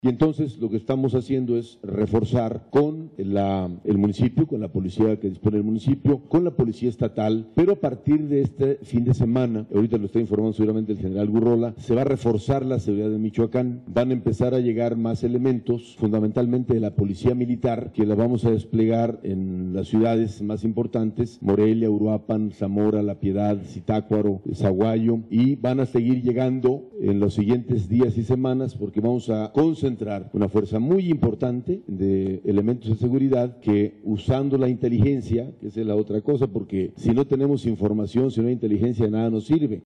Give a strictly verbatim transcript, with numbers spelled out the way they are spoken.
Y entonces lo que estamos haciendo es reforzar con la, el municipio, con la policía que dispone el municipio, con la policía estatal, pero a partir de este fin de semana, ahorita lo está informando seguramente el general Gurrola, se va a reforzar la seguridad de Michoacán, van a empezar a llegar más elementos, fundamentalmente de la policía militar, que la vamos a desplegar en las ciudades más importantes, Morelia, Uruapan, Zamora, La Piedad, Zitácuaro, Zaguayo, y van a seguir llegando en los siguientes días y semanas porque vamos a concentrar una fuerza muy importante de elementos de seguridad que, usando la inteligencia, que esa es la otra cosa, porque si no tenemos información, si no hay inteligencia, de nada nos sirve.